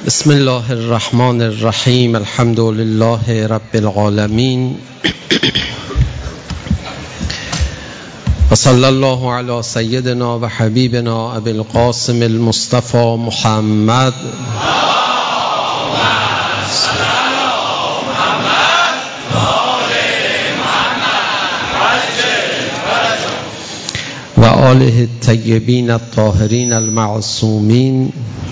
بسم الله الرحمن الرحیم. الحمد لله رب العالمین و صلی الله علی سیدنا و حبیبنا ابی القاسم المصطفى محمد و آله الطیبین الطاهرین المعصومین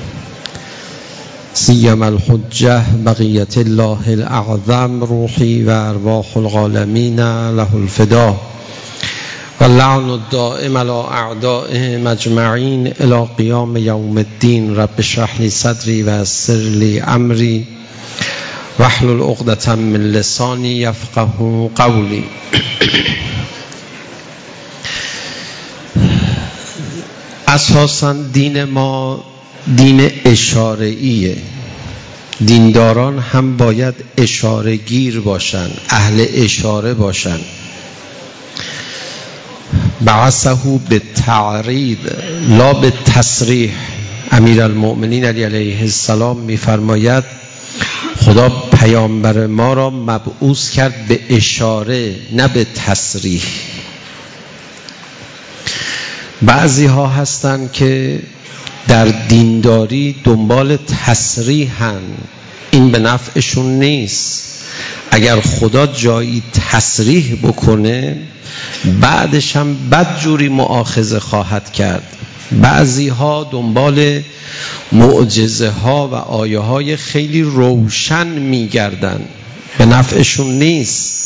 سیما الحجة بقیة الله الاعظم روحی و ارواح العالمین له الفدا و اللعن الدائم علی اعدائهم اجمعین الی قیام یوم الدین. رب اشرح لی صدری و یسر لی امری واحلل عقدة من لسانی یفقهوا قولی. اساساً دین ما دین اشاره‌ایه. دینداران هم باید اشاره گیر باشن، اهل اشاره باشن. بعثه به تعریض لا به تصریح. امیرالمؤمنین علیه السلام می‌فرماید خدا پیامبر ما را مبعوث کرد به اشاره نه به تصریح. بعضی ها هستن که در دینداری دنبال تصریحن، این به نفعشون نیست. اگر خدا جایی تصریح بکنه بعدش هم بدجوری مؤاخذه خواهد کرد. بعضی ها دنبال معجزه ها و آیه های خیلی روشن میگردن، به نفعشون نیست.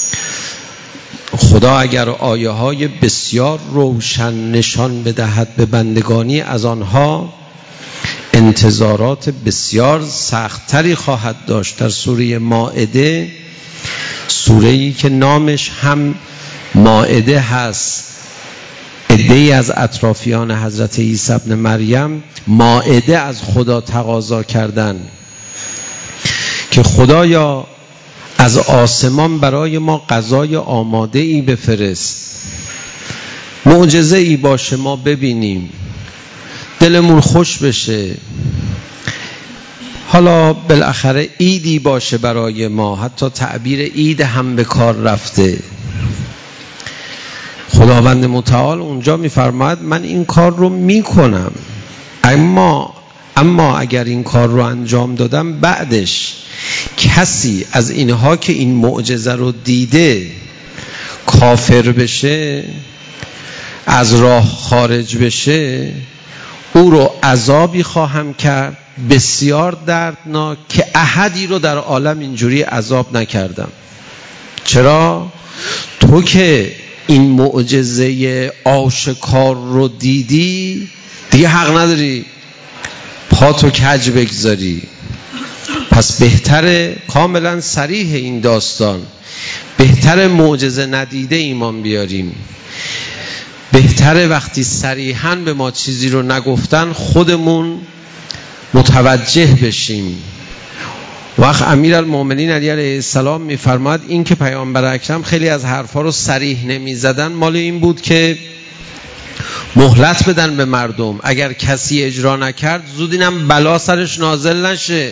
خدا اگر آیه های بسیار روشن نشان بدهد به بندگانی، از آنها انتظارات بسیار سختری خواهد داشت. در سوره مائده، سوره‌ای که نامش هم مائده هست، عده‌ای از اطرافیان حضرت عیسی ابن مریم مائده از خدا تقاضا کردن که خدایا از آسمان برای ما غذای آماده ای بفرست، معجزه ای باشه ما ببینیم، دلمون خوش بشه، حالا بالاخره عیدی باشه برای ما. حتی تعبیر عید هم به کار رفته. خداوند متعال اونجا میفرماید من این کار رو میکنم، اما اگر این کار رو انجام دادم بعدش کسی از اینها که این معجزه رو دیده کافر بشه، از راه خارج بشه، او رو عذابی خواهم کرد بسیار دردناک که احدی رو در عالم اینجوری عذاب نکردم. چرا؟ تو که این معجزه آشکار رو دیدی دیگه حق نداری پاتو کج بگذاری. پس بهتره، کاملا صریح این داستان، بهتره معجزه ندیده ایمان بیاریم. بهتره وقتی صریحاً به ما چیزی رو نگفتن خودمون متوجه بشیم. وقت امیرالمؤمنین علیه السلام میفرماد این که پیامبر اکرم خیلی از حرفا رو صریح نمیزدن مال این بود که مهلت بدن به مردم، اگر کسی اجرا نکرد زود اینم بلا سرش نازل نشه.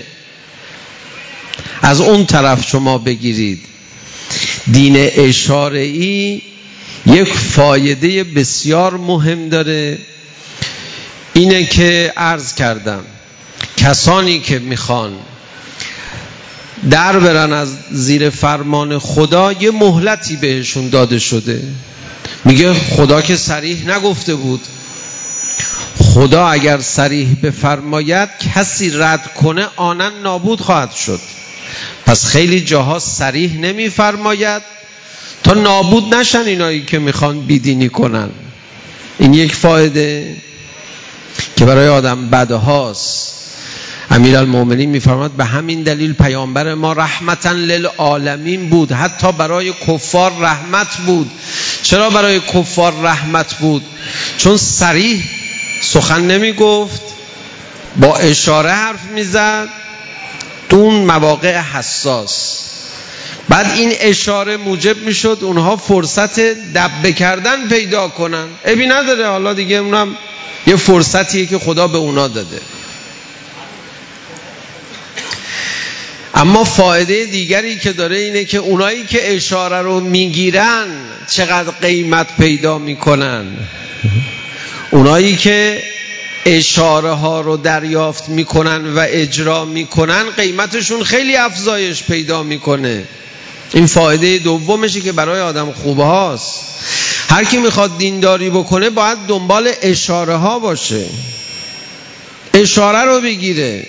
از اون طرف شما بگیرید. دین اشاره‌ای یک فایده بسیار مهم داره، اینه که عرض کردم کسانی که میخوان در برن از زیر فرمان خدا یه مهلتی بهشون داده شده. میگه خدا که صریح نگفته بود. خدا اگر صریح بفرماید کسی رد کنه آنن نابود خواهد شد. پس خیلی جاها صریح نمیفرماید تا نابود نشن اینایی که میخوان بیدینی کنن. این یک فایده که برای آدم بدهاست. امیرالمؤمنین میفرماد به همین دلیل پیامبر ما رحمتا للعالمین بود، حتی برای کفار رحمت بود. چرا برای کفار رحمت بود؟ چون صریح سخن نمیگفت، با اشاره حرف میزد دون مواقع حساس. بعد این اشاره موجب میشد اونها فرصت دبه کردن پیدا کنن. عیبی نداره، حالا دیگه اونم یه فرصتیه که خدا به اونا داده. اما فایده دیگری که داره اینه که اونایی که اشاره رو میگیرن چقدر قیمت پیدا میکنن. اونایی که اشاره ها رو دریافت میکنن و اجرا میکنن قیمتشون خیلی افزایش پیدا میکنه. این فایده دومشه که برای آدم خوبه هاست. هر کی میخواد دینداری بکنه باید دنبال اشاره ها باشه، اشاره رو بگیره.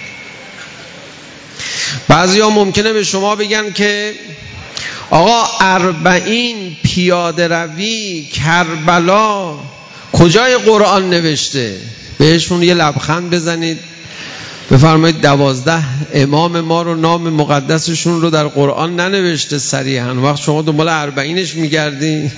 بعضی ها ممکنه به شما بگن که آقا 40 پیاده روی کربلا کجای قرآن نوشته؟ بهشون یه لبخند بزنید بفرمایید 12 امام ما رو نام مقدسشون رو در قرآن ننوشته صریحاً. وقت شما دنبال 40ش میگردی.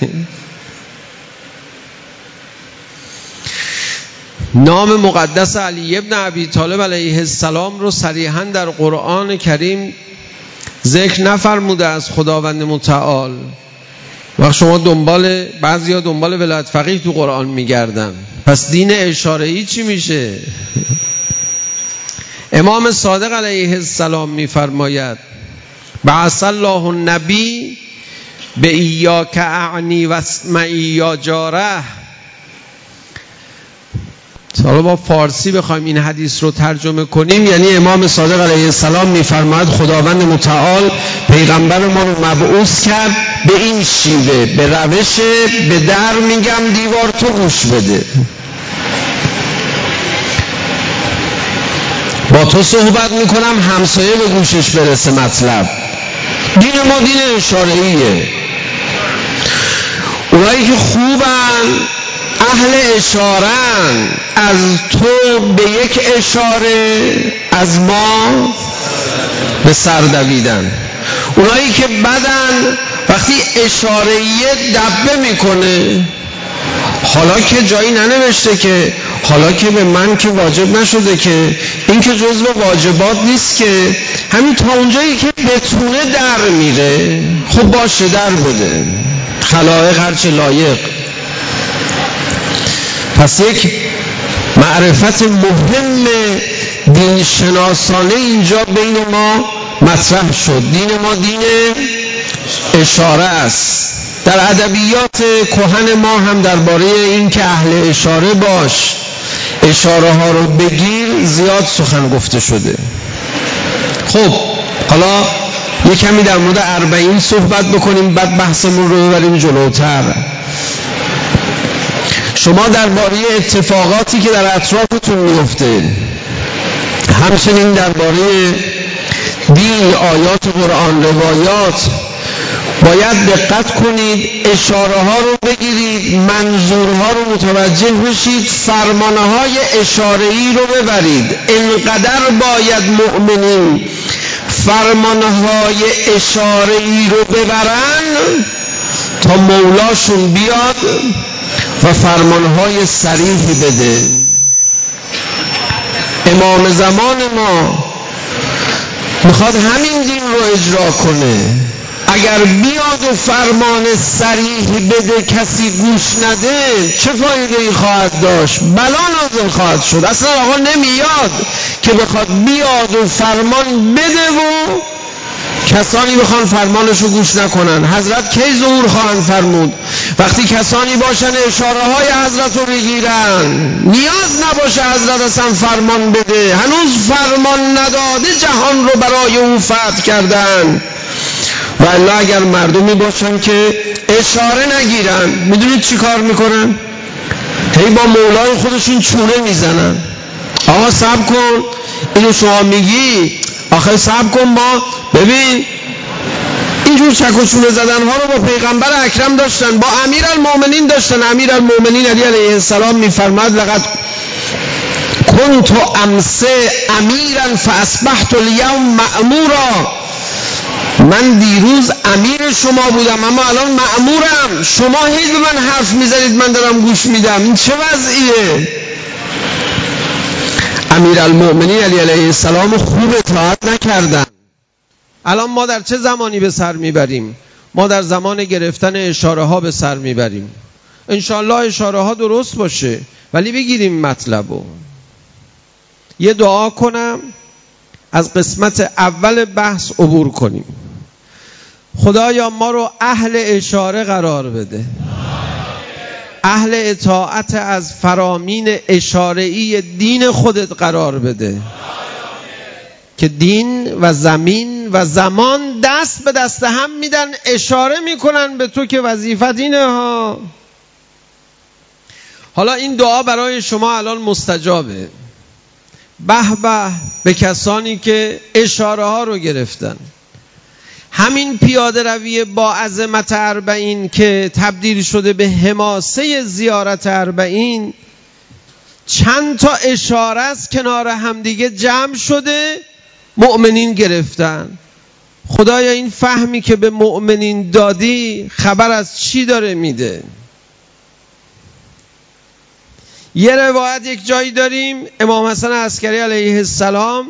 نام مقدس علی ابن ابی طالب علیه السلام رو صریحاً در قرآن کریم ذکر نفرموده از خداوند متعال. وقت شما بعضیا دنبال ولایت فقیه تو قرآن میگردن. پس دین اشاره‌ای چی میشه؟ امام صادق علیه السلام میفرماید بعث الله النبی به ایاک اعنی و اسمعی یا جاره. حالا با فارسی بخوایم این حدیث رو ترجمه کنیم یعنی امام صادق علیه السلام میفرماید خداوند متعال پیغمبر ما رو مبعوث کرد به این شیوه، به روش به در میگم دیوار تو گوش بده. با تو صحبت میکنم همسایه به گوشش برسه مطلب. دین ما دین اشاره‌ایه. اونایی که خوبن اهل اشاره‌ان، از تو به یک اشاره از ما به سر دویدن. اونایی که بدن وقتی اشاره‌ایه دبه میکنه. حالا که جایی ننوشته که، حالا که به من که واجب نشده که، این که جزو واجبات نیست که، همین تا اونجایی که بتونه در میره. خب باشه در بده، خلائق هرچه لایق. پس یک معرفت مهم دین شناسانه اینجا بین ما مطرح شد. دین ما دین اشاره است. در ادبیات کهن ما هم درباره این که اهل اشاره باش، اشاره ها رو بگیر زیاد سخن گفته شده. خب حالا یک کمی در مورد 40 صحبت بکنیم بعد بحثمون رو ببریم جلوتر. شما درباره اتفاقاتی که در اطرافتون میفته، همچنین درباره دین، آیات قرآن، روایات باید دقت کنید، اشاره ها رو بگیرید، منظورها رو متوجه بشید، فرمانه های اشاره‌ای رو ببرید. اینقدر باید مؤمنین فرمانه های اشاره‌ای رو ببرن تا مولاشون بیاد و فرمانه های صریحی بده. امام زمان ما میخواد همین دین رو اجرا کنه. اگر بیاد و فرمان صریح بده کسی گوش نده چه فایده ای خواهد داشت؟ بلا نازل خواهد شد. اصلا آقا نمیاد که بخواد بیاد و فرمان بده و کسانی بخوان فرمانشو گوش نکنن. حضرت کی ظهور خواهند فرمود؟ وقتی کسانی باشن اشاره های حضرت رو بگیرن، نیاز نباشه حضرت اصلا فرمان بده، هنوز فرمان نداده جهان رو برای او فتح کردن. و الا اگر مردمی باشن که اشاره نگیرن، میدونید چی کار میکنن؟ هی با مولای خودشون چونه میزنن. آقا صبر کن، اینو شما میگی، آخه صبر کن، ما ببین اینجور چک و چونه زدن ها رو با پیغمبر اکرم داشتن، با امیرالمومنین داشتن. امیرالمومنین علی علیه السلام میفرماد لقد كنت امس امیرا فاصبحت اليوم مأمورا. من دیروز امیر شما بودم اما الان مأمورم. شما هیچ به من حرف میزنید من دارم گوش میدم. این چه وضعیه؟ امیرالمومنین علی علیه السلام خوب اطاعت نکردن. الان ما در چه زمانی به سر میبریم؟ ما در زمان گرفتن اشاره ها به سر میبریم. انشالله اشاره ها درست باشه ولی بگیریم مطلبو. یه دعا کنم از قسمت اول بحث عبور کنیم. خدایا ما رو اهل اشاره قرار بده، اهل اطاعت از فرامین اشاره‌ای دین خودت قرار بده که دین و زمین و زمان دست به دست هم میدن، اشاره میکنن به تو که وظیفت اینه ها. حالا این دعا برای شما الان مستجابه. به به به کسانی که اشاره ها رو گرفتن. همین پیاده روی با عظمت اربعین که تبدیل شده به حماسه زیارت اربعین، چند تا اشاره است کنار همدیگه جمع شده مؤمنین گرفتن. خدایا این فهمی که به مؤمنین دادی خبر از چی داره میده؟ یه روایت یک جایی داریم امام حسن عسکری علیه السلام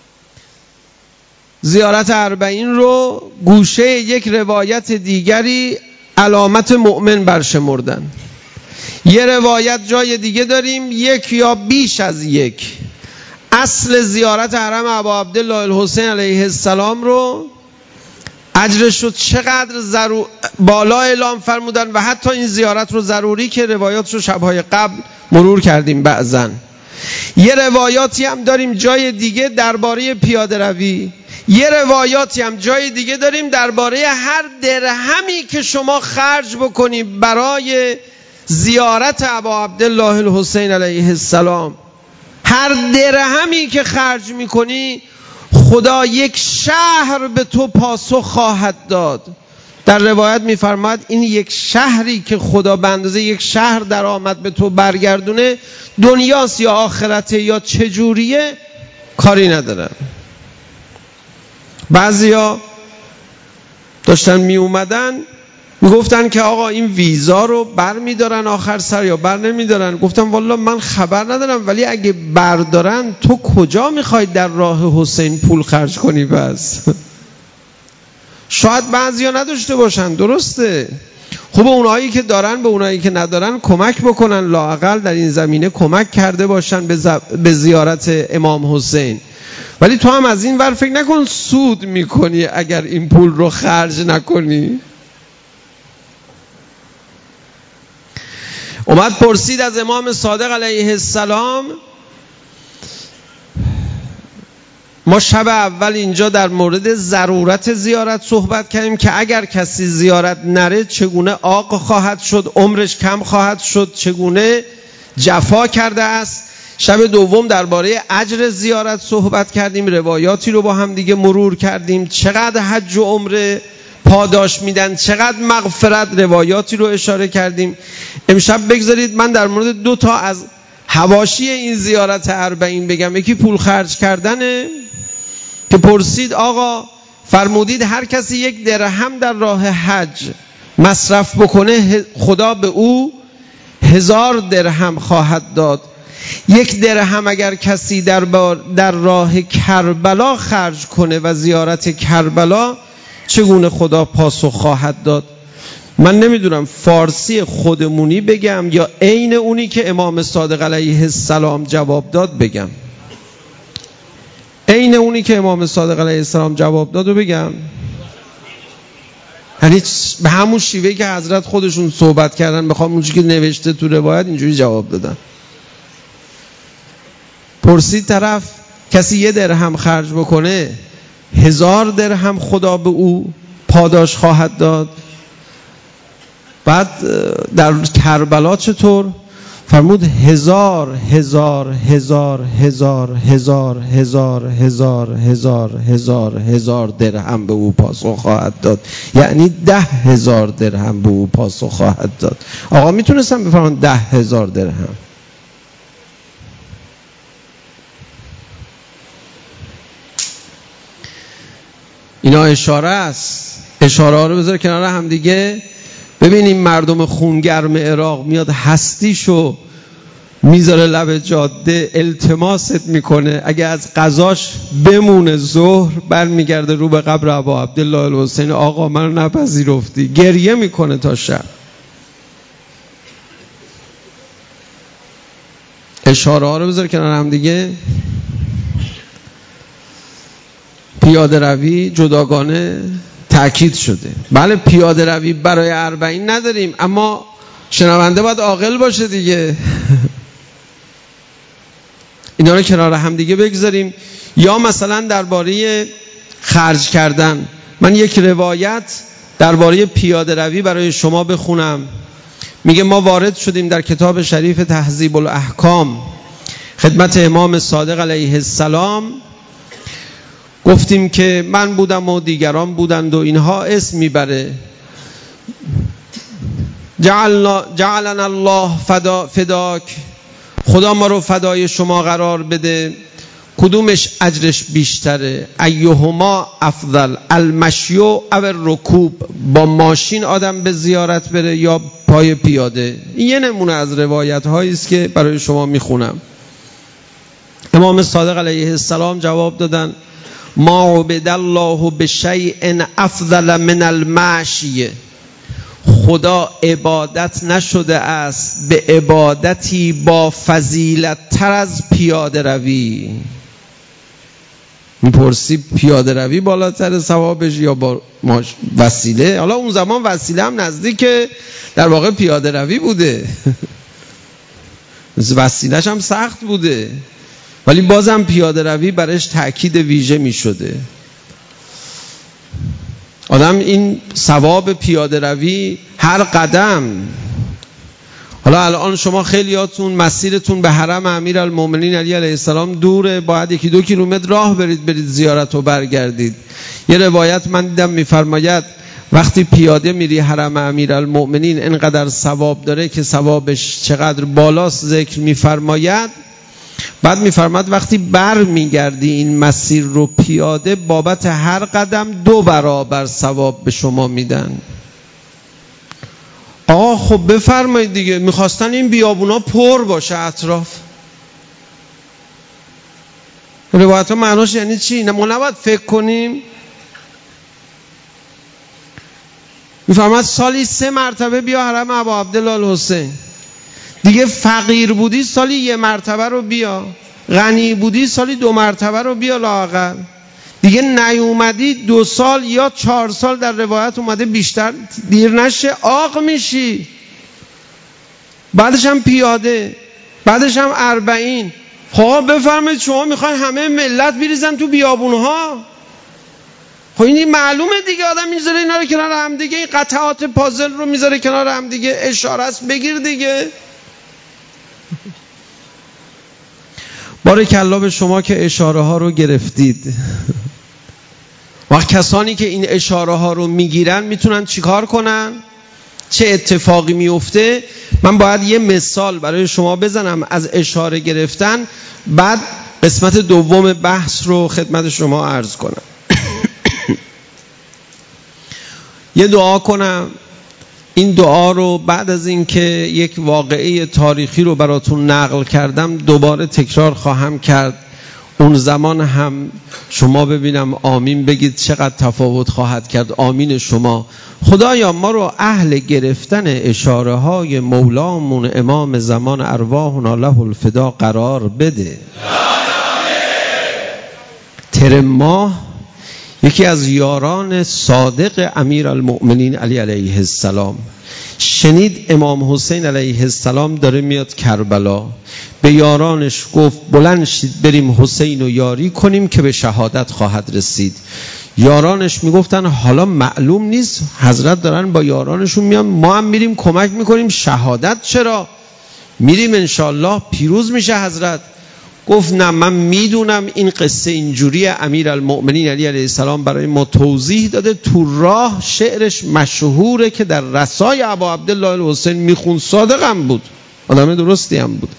زیارت اربعین رو گوشه یک روایت دیگری علامت مؤمن برشمردن. یه روایت جای دیگه داریم یک یا بیش از یک. اصل زیارت حرم ابا عبدالله الحسین علیه السلام رو اجرش رو چقدر بالا اعلام فرمودن و حتی این زیارت رو ضروری که روایات رو شبهای قبل مرور کردیم بعضن. یه روایاتی هم داریم جای دیگه درباره پیاده روی، یه روایاتی هم جای دیگه داریم درباره هر درهمی که شما خرج بکنی برای زیارت ابا عبدالله الحسین علیه السلام، هر درهمی که خرج میکنی خدا یک شهر به تو پاسخ خواهد داد. در روایت میفرماید این یک شهری که خدا به اندازه یک شهر درآمد به تو برگردونه، دنیاست یا آخرته یا چجوریه کاری ندارن. بعضیا داشتن می اومدن میگفتن که آقا این ویزا رو بر میدارن آخر سر یا بر نمیدارن. گفتم والله من خبر ندارم، ولی اگه بردارن تو کجا میخوای در راه حسین پول خرج کنی؟ بس شاید بعضیا نداشته باشن، درسته، خوب اونایی که دارن به اونایی که ندارن کمک بکنن، لااقل در این زمینه کمک کرده باشن به زیارت امام حسین. ولی تو هم از این ور فکر نکن سود میکنی اگر این پول رو خرج نکنی. اومد پرسید از امام صادق علیه السلام. ما شب اول اینجا در مورد ضرورت زیارت صحبت کردیم که اگر کسی زیارت نره چگونه عاق خواهد شد، عمرش کم خواهد شد، چگونه جفا کرده است. شب دوم درباره اجر زیارت صحبت کردیم، روایاتی رو با هم دیگه مرور کردیم، چقدر حج و عمره پاداش میدن، چقدر مغفرت، روایاتی رو اشاره کردیم. امشب بگذارید من در مورد 2 تا از حواشی این زیارت اربعین بگم. یکی پول خرج کردنه که پرسید آقا فرمودید هر کسی 1 درهم در راه حج مصرف بکنه خدا به او 1000 درهم خواهد داد. 1 درهم اگر کسی در راه کربلا خرج کنه و زیارت کربلا چگونه خدا پاسخ خواهد داد؟ من نمیدونم فارسی خودمونی بگم یا عین اونی که امام صادق علیه السلام جواب داد بگم. عین اونی که امام صادق علیه السلام جواب داد و بگم، یعنی به همون شیوهی که حضرت خودشون صحبت کردن میخوام اونجوری که نوشته تو روایت اینجوری جواب دادن. پرسید طرف کسی 1 درهم خرج بکنه 1000 درهم خدا به او پاداش خواهد داد. بعد در کربلا چطور؟ فرمود 1000 1000 1000 1000 1000 1000 1000 1000 1000 1000 درهم به او پاسخ خواهد داد، یعنی 10,000 درهم به او پاسخ خواهد داد. آقا میتونستم بفرمان 10,000 درهم؟ اینا اشاره است. اشاره ها رو بذار کنار هم دیگه. ببینیم مردم خونگرم عراق میاد هستیشو میذاره لب جاده التماست میکنه، اگه از قضاش بمونه ظهر برمیگرده رو به قبر ابا عبدالله الحسین، آقا منو نپذیرفتی، گریه میکنه تا شب. اشاره ها رو بذار کنار هم دیگه. پیاده روی جداگانه تأکید شده. بله پیاده روی برای 40 نداریم، اما شنونده باید عاقل باشه دیگه. اینا رو کنار هم دیگه بگذاریم. یا مثلا درباره خرج کردن، من یک روایت درباره پیاده روی برای شما بخونم. میگه ما وارد شدیم در کتاب شریف تهذیب الاحکام خدمت امام صادق علیه السلام، گفتیم که من بودم و دیگران بودند و اینها اسم میبره، جعلنا الله فداک، خدا ما رو فدای شما قرار بده، کدومش اجرش بیشتره؟ ایهما افضل، المشی او الرکوب، با ماشین آدم به زیارت بره یا پای پیاده؟ این یه نمونه از روایت هایی است که برای شما میخونم. امام صادق علیه السلام جواب دادن ما عبد الله بشیء افضل من المشی، خدا عبادت نشده است به عبادتی با فضیلت تر از پیاده روی. میپرسی پیاده روی بالاتر ثوابش یا با وسیله؟ حالا اون زمان وسیله هم نزدیک در واقع پیاده روی بوده، وسیلهش هم سخت بوده، ولی بازم پیاده روی برش تأکید ویژه می شده. آدم این ثواب پیاده روی هر قدم، حالا الان شما خیلیاتون مسیرتون به حرم امیرالمومنین علی علیه السلام دوره، باید 1-2 کیلومتر راه برید زیارت و برگردید. یه روایت من دیدم میفرماید وقتی پیاده میری حرم امیرالمومنین اینقدر ثواب داره که ثوابش چقدر بالاست ذکر میفرماید. بعد میفرماید وقتی بر میگردی این مسیر رو پیاده، بابت هر قدم 2 برابر ثواب به شما میدن. آقا خب بفرمایید دیگه، میخواستن این بیابونا پر باشه اطراف. روایت ها معناش یعنی چی؟ ما نباید فکر کنیم. میفرماید سالی 3 مرتبه بیا حرم ابا عبدالله الحسین. دیگه فقیر بودی سالی 1 مرتبه رو بیا، غنی بودی سالی 2 مرتبه رو بیا لااقل. دیگه نیومدی 2 سال یا 4 سال در روایت اومده بیشتر دیر نشه عاق میشی. بعدش هم پیاده، بعدش هم 40. خب بفرمایید شما میخواین همه ملت بریزن تو بیابونها؟ خب این معلومه دیگه، آدم میذاره اینا رو کنار هم دیگه، این قطعات پازل رو میذاره کنار هم دیگه، اشاره است بگیر دیگه. بارکالله به شما که اشاره ها رو گرفتید. وقت کسانی که این اشاره ها رو میگیرن میتونن چیکار کنن؟ چه اتفاقی میفته؟ من باید یه مثال برای شما بزنم از اشاره گرفتن، بعد قسمت دوم بحث رو خدمت شما عرض کنم. یه دعا کنم. این دعا رو بعد از اینکه یک واقعه تاریخی رو براتون نقل کردم دوباره تکرار خواهم کرد. اون زمان هم شما ببینم آمین بگید چقدر تفاوت خواهد کرد. آمین شما. خدایا ما رو اهل گرفتن اشاره های مولامون امام زمان ارواحنا له الفدا قرار بده. ترم ماه یکی از یاران صادق امیرالمؤمنین علی علیه السلام شنید امام حسین علیه السلام داره میاد کربلا، به یارانش گفت بلند شید بریم حسین رو یاری کنیم که به شهادت خواهد رسید. یارانش میگفتن حالا معلوم نیست حضرت دارن با یارانشون میان، ما هم میریم کمک میکنیم، شهادت چرا؟ میریم انشالله پیروز میشه حضرت. گفت نه من میدونم این قصه اینجوری امیرالمؤمنین علی علیه السلام برای ما توضیح داده، تو راه شعرش مشهوره که در رسای ابا عبدالله الحسین میخون، صادقم بود، آدم درستی هم بود.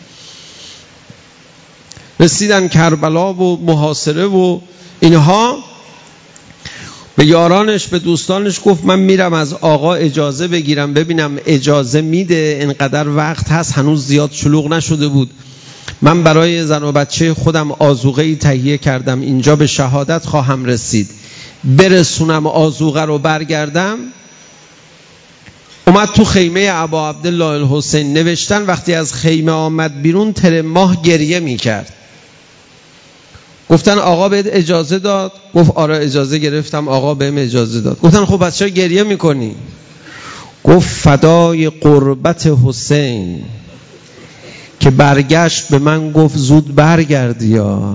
رسیدن کربلا و محاصره و اینها، به یارانش به دوستانش گفت من میرم از آقا اجازه بگیرم ببینم اجازه میده، اینقدر وقت هست هنوز زیاد شلوغ نشده بود، من برای زن و بچه خودم آذوقه‌ای تهیه کردم، اینجا به شهادت خواهم رسید، برسونم آذوقه رو برگردم. اومد تو خیمه ابا عبدالله الحسین نوشتن وقتی از خیمه آمد بیرون ترم ماه گریه میکرد. گفتن آقا بهت اجازه داد؟ گفت آره اجازه گرفتم، آقا بهم اجازه داد. گفتن خب بچه چرا گریه میکنی؟ گفت فدای قربت حسین که برگشت به من گفت زود برگردی. یا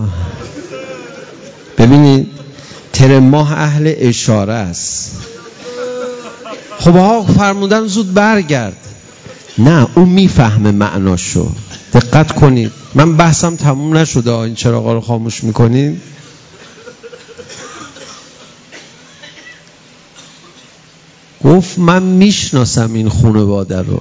ببینید ترماه اهل اشاره است. خب آقا فرمودن زود برگرد. نه، اون میفهمه معناشو. دقت کنید، من بحثم تموم نشده. این چراغا رو خاموش میکنید. گفت من میشناسم این خانواده رو،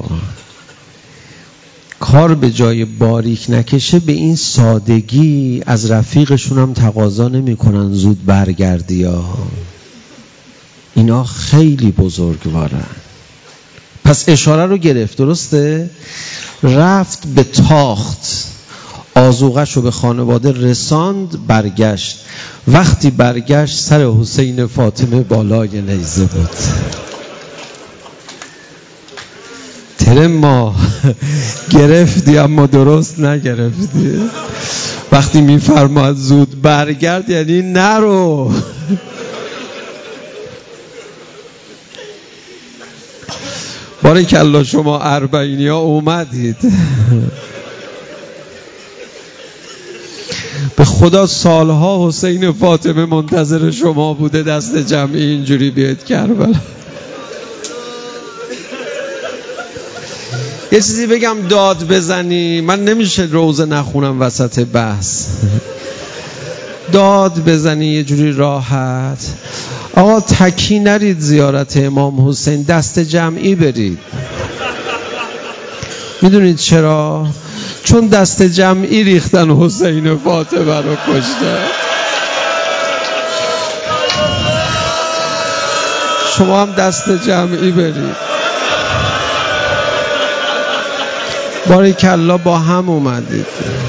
کار به جای باریک نکشه به این سادگی از رفیقشون هم تقاضا نمی کنن زود برگردی ها. اینا خیلی بزرگوارن. پس اشاره رو گرفت، درسته؟ رفت به تاخت، آذوقه‌ش رو به خانواده رساند، برگشت. وقتی برگشت سر حسین فاطمه بالای نیزه بود. ما گرفتی اما درست نگرفتی. وقتی میفرماد زود برگرد یعنی نرو. بارکالله شما اربعینی ها اومدید. به خدا سالها حسین فاطمه منتظر شما بوده دست جمعی اینجوری بیاید کربلا. یه چیزی بگم داد بزنی، من نمیشه روزه نخونم وسط بحث. داد بزنی یه جوری راحت. آقا تکی نرید زیارت امام حسین، دست جمعی برید. میدونید چرا؟ چون دست جمعی ریختن حسین فاطمه رو کشته. شما هم دست جمعی برید. بارکالله با هم اومدید.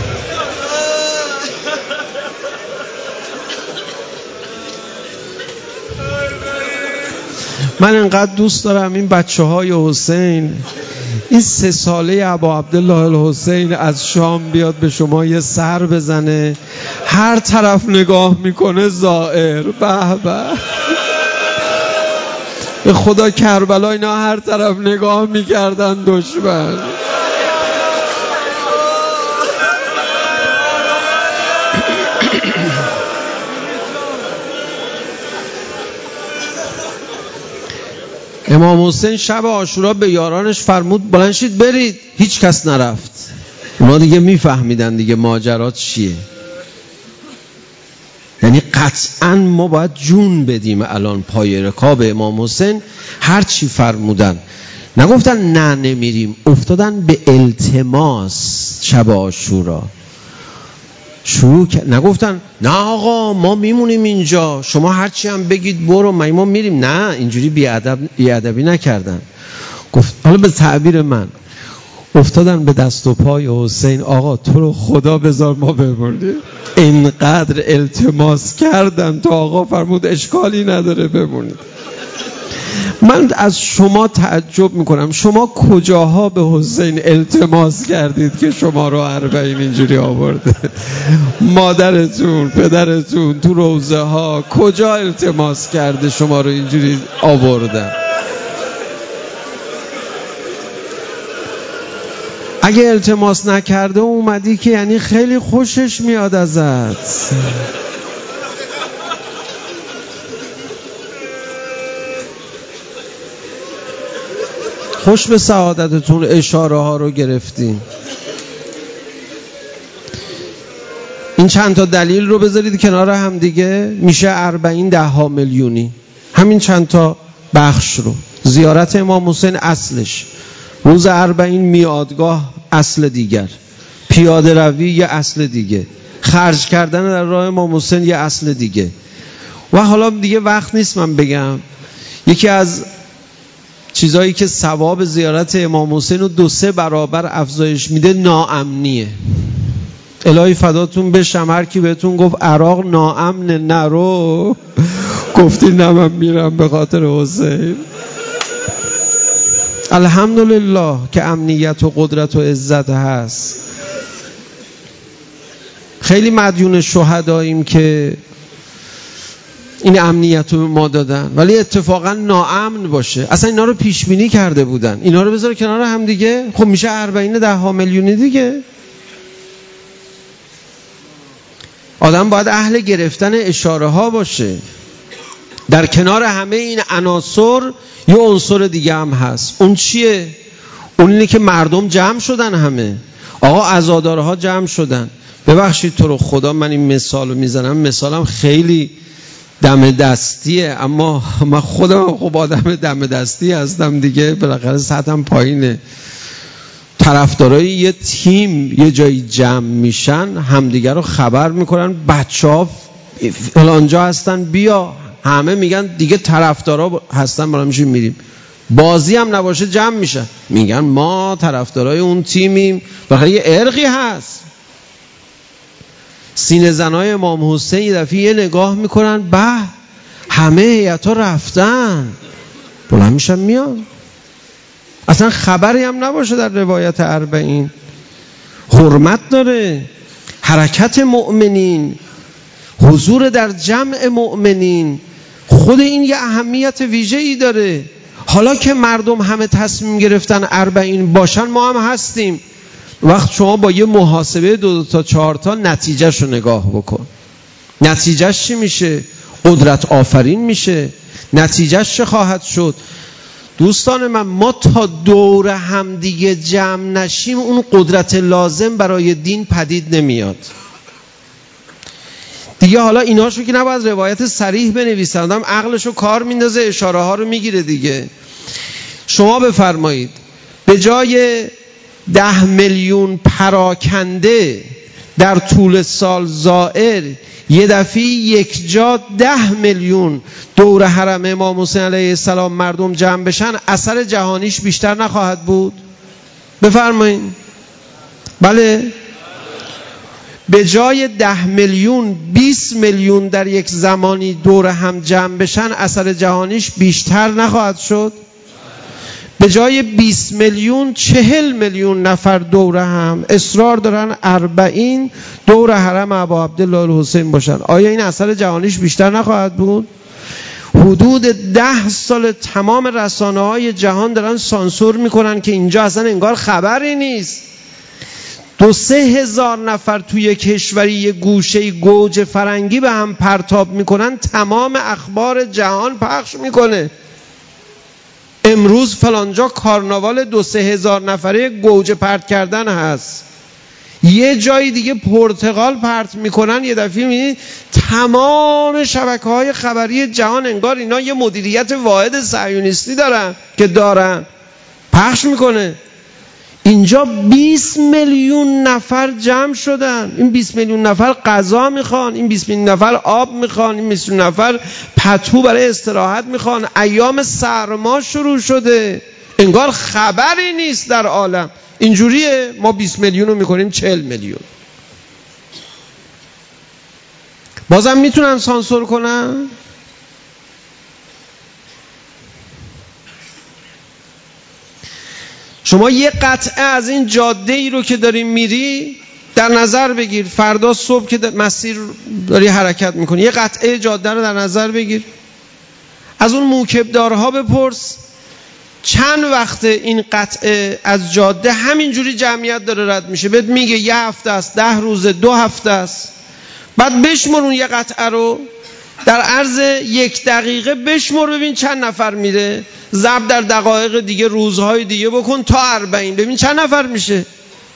من انقدر دوست دارم این بچه های حسین، این 3 ساله ابا عبدالله الحسین از شام بیاد به شما یه سر بزنه، هر طرف نگاه میکنه زائر. به به، به خدا کربلا اینا هر طرف نگاه میکردن دشمن. امام حسین شب عاشورا به یارانش فرمود بلند شید برید. هیچ کس نرفت. اونا دیگه میفهمیدن دیگه ماجرات چیه. یعنی قطعا ما باید جون بدیم الان پای رکاب امام حسین. هر چی فرمودن، نگفتن نه نمیریم، افتادن به التماس. شب عاشورا شروع نگفتن نه آقا ما میمونیم اینجا، شما هرچی هم بگید برو، ما میریم. نه، اینجوری بیادبی نکردن. گفت، حالا به تعبیر من، افتادن به دست و پای حسین. آقا تو رو خدا بذار ما بمونیم. اینقدر التماس کردن تا آقا فرمود اشکالی نداره بمونید. من از شما تعجب میکنم، شما کجاها به حسین التماس کردید که شما رو اربعین اینجوری آورده؟ مادرتون، پدرتون تو روزه ها کجا التماس کرده شما رو اینجوری آوردن؟ اگه التماس نکرده اومدی که یعنی خیلی خوشش میاد ازت. خوش به سعادتتون اشاره ها رو گرفتین. این چند تا دلیل رو بذارید کنار هم دیگه، میشه 40 10 میلیونی. همین چند تا بخش رو، زیارت امام حسین اصلش، روز 40 میادگاه اصل دیگر، پیاده روی یه اصل دیگه، خرج کردن در راه امام حسین یه اصل دیگه. و حالا دیگه وقت نیست من بگم، یکی از چیزایی که ثواب زیارت امام حسین رو 2-3 برابر افزایش میده ناامنیه. الهی فداتون بشم هر کی بهتون گفت عراق ناامنه نرو، گفتی نه من میرم به خاطر حسین. الحمدلله که امنیت و قدرت و عزت هست. خیلی مدیون شهداییم که این امنیت رو ما دادن، ولی اتفاقا ناامن باشه. اصلا اینا رو پیش بینی کرده بودن، اینا رو بذاره کنار هم دیگه، خب میشه 40 10 میلیونی دیگه. آدم باید اهل گرفتن اشاره ها باشه. در کنار همه این عناصر یه عنصر دیگه هم هست. اون چیه؟ اون اینه که مردم جمع شدن، همه آقا عزادارها جمع شدن. ببخشید تو رو خدا من این مثالو میزنم، مثالم خیلی دم دستیه، اما من خودم خب آدم دم دستی هستم دیگه، بالاخره سطحم پایینه. طرفدارای یه تیم یه جایی جمع میشن، همدیگه رو خبر میکنن بچه‌ها فلانجا هستن بیا، همه میگن دیگه طرفدارا هستن برام میشیم میریم. بازی هم نباشه جمع میشن میگن ما طرفدارای اون تیمیم، بالاخره یه ارقی هست. سینه زنای امام حسین یه دفعه یه نگاه میکنن به همه هیئت‌ها رفتن، بلند میشن میان، اصلا خبری هم نباشه در روایت 40. حرمت داره حرکت مؤمنین، حضور در جمع مؤمنین، خود این یه اهمیت ویژه‌ای داره. حالا که مردم همه تصمیم گرفتن 40 باشن، ما هم هستیم. وقت شما با یه محاسبه 2 تا 4 تا نتیجهش رو نگاه بکن. نتیجهش چی میشه؟ قدرت آفرین میشه. نتیجهش چه خواهد شد؟ دوستان من، ما تا دور هم دیگه جمع نشیم اون قدرت لازم برای دین پدید نمیاد دیگه. حالا ایناشو که نباید روایت صریح بنویسن، آدم عقلشو کار میندازه، اشاره ها رو میگیره دیگه. شما بفرمایید به جای 10 میلیون پراکنده در طول سال زائر، یه دفعه یک جا 10 میلیون دور حرم امام حسین علیه السلام مردم جمع بشن، اثر جهانیش بیشتر نخواهد بود؟ بفرمایید. بله. به جای 10 میلیون 20 میلیون در یک زمانی دور هم جمع بشن، اثر جهانیش بیشتر نخواهد شد؟ به جای 20 میلیون 40 میلیون نفر دور هم اصرار دارن 40 دور حرم ابا عبدالله الحسین باشن، آیا این اثر جهانیش بیشتر نخواهد بود؟ حدود 10 سال تمام رسانه‌های جهان دارن سانسور میکنن که اینجا اصلا انگار خبری نیست. 2-3 هزار نفر توی کشوری یه گوشه گوجه فرنگی به هم پرتاب میکنن، تمام اخبار جهان پخش میکنه. امروز فلانجا کارناوال 2-3 هزار نفره گوجه پرت کردن هست، یه جای دیگه پرتغال پرت میکنن، یه دفعه میبینی تمام شبکه‌های خبری جهان انگار اینا یه مدیریت واحد صهیونیستی دارن که دارن پخش میکنه. اینجا 20 میلیون نفر جمع شدن، این 20 میلیون نفر غذا میخوان، این 20 میلیون نفر آب میخوان، این 20 میلیون نفر پتو برای استراحت میخوان. ایام سرما شروع شده، انگار خبری نیست در عالم. اینجوریه ما 20 میلیون رو میکنیم 40 میلیون. بازم میتونن سانسور کنن؟ شما یه قطعه از این جاده ای رو که داری میری در نظر بگیر، فردا صبح که مسیر داری حرکت میکنی، یه قطعه جاده رو در نظر بگیر، از اون موکبدارها بپرس چند وقت این قطعه از جاده همینجوری جمعیت داره رد میشه. بهت میگه 1 هفته است، 10 روزه، 2 هفته است. بعد بشمر اون یه قطعه رو در عرض 1 دقیقه، بشمر ببین چند نفر میره، ضرب در دقایق دیگه، روزهای دیگه بکن تا 40، ببین چند نفر میشه.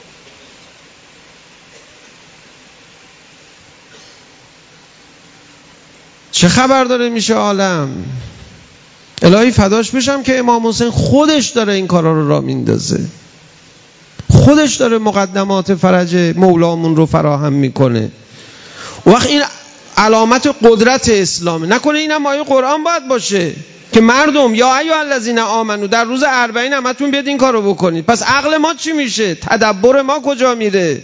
چه خبر داره میشه عالم؟ الهی فداش بشم که امام حسین خودش داره این کارا رو راه میندازه، خودش داره مقدمات فرج مولامون رو فراهم میکنه. وقت این علامت قدرت اسلامه. نکنه اینم آیه قرآن باید باشه که مردم یا ایها الذین آمنو در روز 40 همتون بیاد این کارو بکنید. پس عقل ما چی میشه؟ تدبر ما کجا میره؟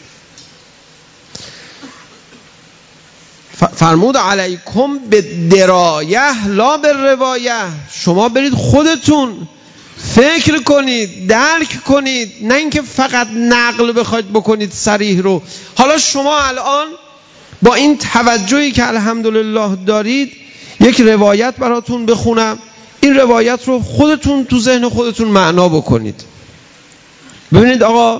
فرمود علیکم به درایه لا به روایه، شما برید خودتون فکر کنید، درک کنید، نه اینکه فقط نقل بخواید بکنید صریح رو. حالا شما الان با این توجهی که الحمدلله دارید یک روایت براتون بخونم، این روایت رو خودتون تو ذهن خودتون معنا بکنید. ببینید آقا،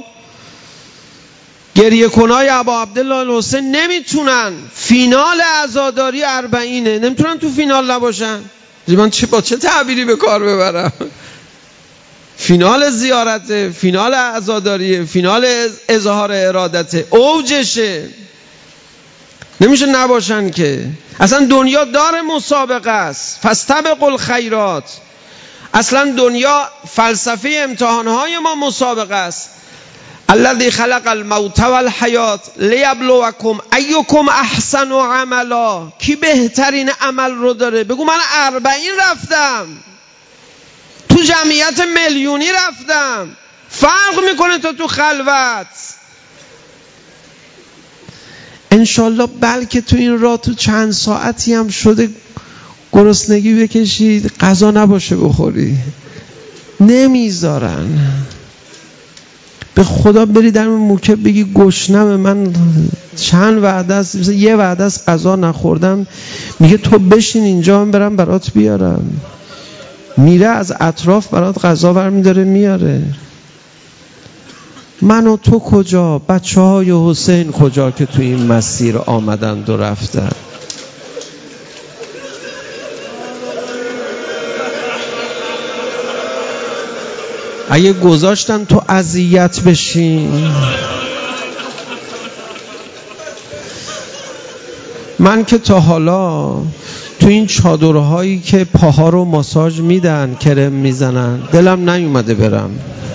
گریه کنای ابا عبدالله الحسین نمیتونن فینال عزاداری 40 نمیتونن تو فینال نباشن. من با چه تعبیری به کار ببرم؟ فینال زیارت، فینال عزاداری، فینال اظهار ارادت، اوجشه، نمیشه نباشن که. اصلا دنیا دار مسابقه است، فاستبقوا الخیرات. اصلا دنیا فلسفه امتحانهای ما مسابقه است. الذی خلق الموت والحیات لیبلوکم ایکم احسن عملا. کی بهترین عمل رو داره؟ بگو من 40 رفتم، تو جمعیت میلیونی رفتم، فرق میکنه تو خلوت. انشالله بلکه تو این راه تو چند ساعتی هم شده گرسنگی بکشید، غذا نباشه بخوری، نمیذارن. به خدا بری در موکب بگی گشنمه، من چند وعده است، مثلا یه وعده است غذا نخوردم، میگه تو بشین اینجا، من برم برات بیارم. میره از اطراف برات غذا برمیداره میاره. من و تو کجا؟ بچه های حسین کجا که تو این مسیر آمدند و رفتن؟ اگه گذاشتن تو اذیت بشین. من که تا حالا تو این چادرهایی که پاها رو ماساژ میدن، کرم میزنن، دلم نیومده برم.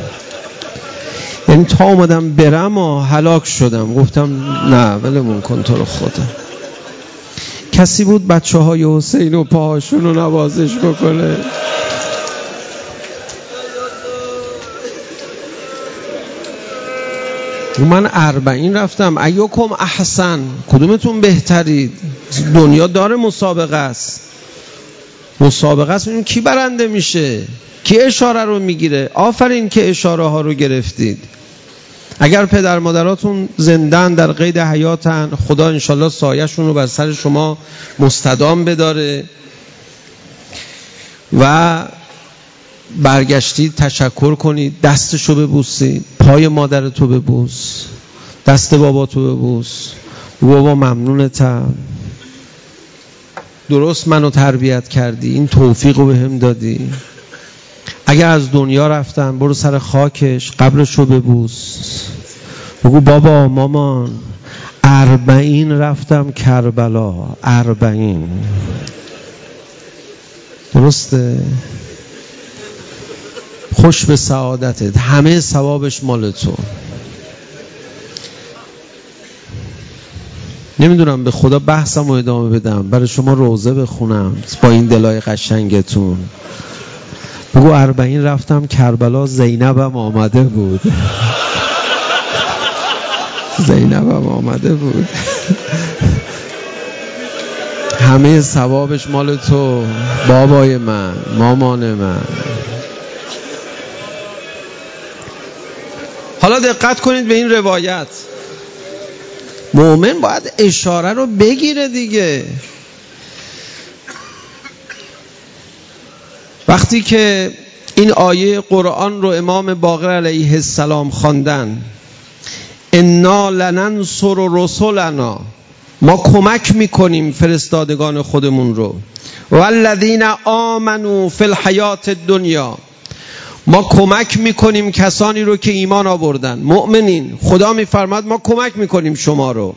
یعنی تا اومدم برم و هلاک شدم، گفتم نه ولمون کن تو رو خدا. کسی بود بچه های حسین و پاهاشون رو نوازش بکنه؟ من 40 رفتم، ایوکم احسن، کدومتون بهترید؟ دنیا داره مسابقه است، مسابقه است. این کی برنده میشه؟ کی اشاره رو میگیره؟ آفرین که اشاره ها رو گرفتید. اگر پدر مادراتون زندن در قید حیاتن، خدا انشالله سایه‌شون رو بر سر شما مستدام بداره و برگشتید تشکر کنید، دستشو ببوسید، پای مادرتو ببوس، دست باباتو ببوس، بابا ممنونتم، درست منو تربیت کردی، این توفیقو بهم دادی. اگر از دنیا رفتن برو سر خاکش، قبرشو ببوس، بگو بابا مامان 40 رفتم کربلا، 40. درسته؟ خوش به سعادتت، همه ثوابش مال تو. نمیدونم به خدا بحثم رو ادامه بدم، برای شما روزه بخونم با این دلای قشنگتون. بگو 40 رفتم کربلا، زینبم آمده بود. زینبم آمده بود. همه ثوابش مال تو بابای من، مامان من. حالا دقت کنید به این روایت. مؤمن باید اشاره رو بگیره دیگه. وقتی که این آیه قرآن رو امام باقر علیه السلام خواندن، انا لننصر رسلنا، ما کمک میکنیم فرستادگان خودمون رو، والذین آمنوا فی الحیات الدنیا، ما کمک میکنیم کسانی رو که ایمان آوردن، مؤمنین. خدا میفرماد ما کمک میکنیم شما رو.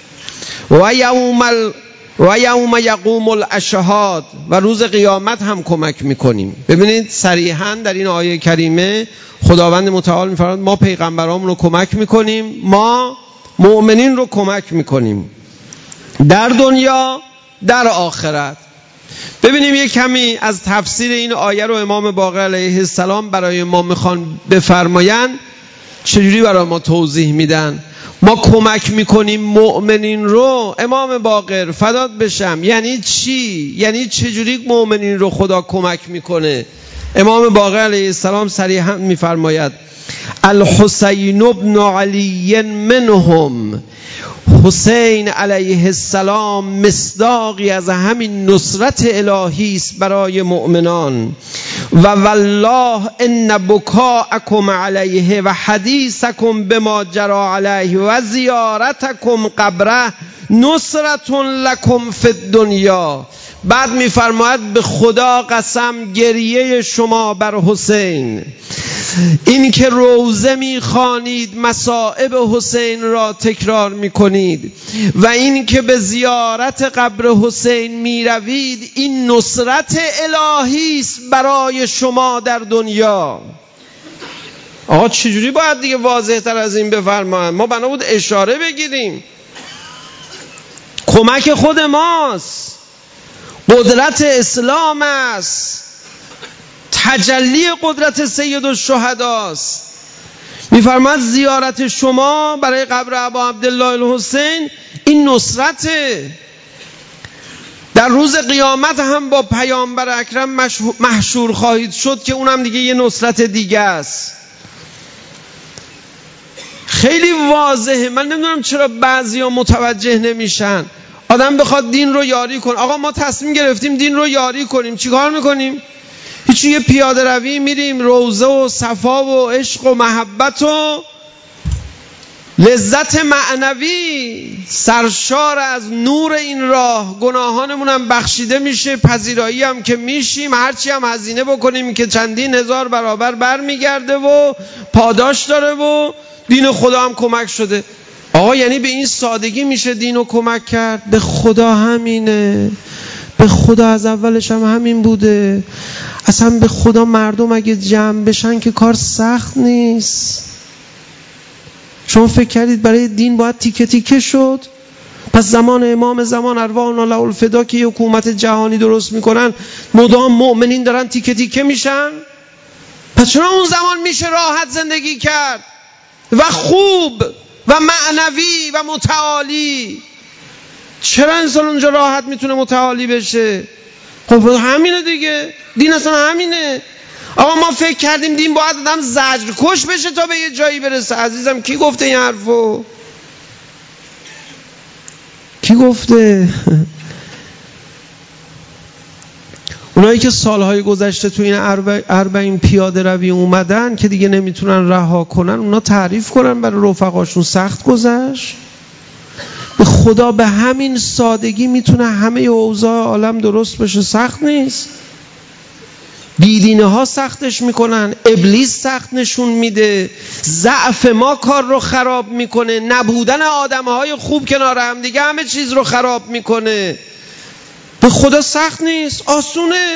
و یوم یقوم الاشهاد، و روز قیامت هم کمک میکنیم. ببینید صریحا در این آیه کریمه خداوند متعال میفرماد ما پیغمبرامون رو کمک میکنیم، ما مؤمنین رو کمک میکنیم در دنیا در آخرت. ببینیم یک کمی از تفسیر این آیه رو امام باقر علیه السلام برای ما میخوان بفرماین، چجوری برای ما توضیح میدن. ما کمک میکنیم مؤمنین رو. امام باقر فدات بشم، یعنی چی؟ یعنی چجوری مؤمنین رو خدا کمک میکنه؟ امام باقر علیه السلام صریحا میفرماید الحسین ابن علی منهم، حسین علیه السلام مصداقی از همین نصرت الهی است برای مؤمنان. و والله ان بکاءکم علیه و حدیثکم بما جرى علیه و زیارتکم قبره نصرت لکم فی الدنیا. بعد میفرماید به خدا قسم گریه شما بر حسین، این که روزه میخوانید مصائب حسین را تکرار میکنید و این که به زیارت قبر حسین میروید، این نصرت الهی است برای شما در دنیا. آقا چجوری باید دیگه واضح تر از این بفرمایند؟ ما بنا بود اشاره بگیریم. کمک خود ماست، قدرت اسلام است، تجلی قدرت سید الشهداست. میفرماید زیارت شما برای قبر ابا عبدالله الحسین این نصرته. در روز قیامت هم با پیامبر اکرم محشور خواهید شد که اونم دیگه یه نصرت دیگه است. خیلی واضحه. من نمیدونم چرا بعضیا متوجه نمیشن. آدم بخواد دین رو یاری کنه، آقا ما تصمیم گرفتیم دین رو یاری کنیم، چیکار میکنیم؟ هیچی، یه پیاده روی میریم، روضه و صفا و عشق و محبت و لذت معنوی سرشار از نور این راه. گناهانمون هم بخشیده میشه، پذیرایی هم که میشیم، هرچی هم هزینه بکنیم که چندین هزار برابر بر میگرده و پاداش داره و دین خدا هم کمک شده. آقا یعنی به این سادگی میشه دین رو کمک کرد؟ به خدا همینه، به خدا از اولش هم همین بوده. اصلا به خدا مردم اگه جمع بشن که کار سخت نیست. شما فکر کردید برای دین باید تیکه تیکه شد؟ پس زمان امام زمان ارواحنا له الفدا که حکومت جهانی درست میکنن، مدام مؤمنین دارن تیکه تیکه میشن؟ پس چرا اون زمان میشه راحت زندگی کرد و خوب و معنوی و متعالی؟ چرا انسان اونجا راحت میتونه متعالی بشه؟ خب همینه دیگه، دین اصلا همینه. آقا ما فکر کردیم دین باید آدم زجر کش بشه تا به یه جایی برسه. عزیزم کی گفته این حرفو؟ کی گفته؟ اونایی که سالهای گذشته تو این اربعین پیاده روی اومدن که دیگه نمیتونن رها کنن، اونا تعریف کنن برای رفقاشون سخت گذشت. به خدا به همین سادگی میتونه همه اوضاع عالم درست بشه، سخت نیست. بیدینه ها سختش میکنن، ابلیس سخت نشون میده، ضعف ما کار رو خراب میکنه، نبودن آدم های خوب کنار هم دیگه همه چیز رو خراب میکنه. به خدا سخت نیست، آسونه.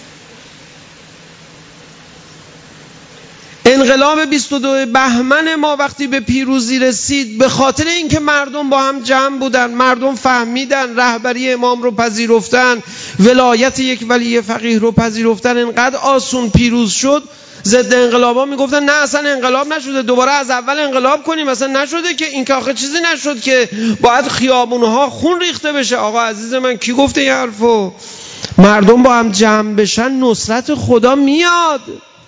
انقلاب 22 بهمن ما وقتی به پیروزی رسید، به خاطر اینکه مردم با هم جمع بودن، مردم فهمیدن، رهبری امام رو پذیرفتن، ولایت یک ولی فقیه رو پذیرفتن، انقدر آسون پیروز شد. ضد انقلابا میگفتن نه اصلا انقلاب نشده، دوباره از اول انقلاب کنیم، اصلا نشده که این که آخه چیزی نشد که باید خیابونها خون ریخته بشه. آقا عزیز من کی گفته این حرفو؟ مردم با هم جمع بشن نصرت خدا میاد.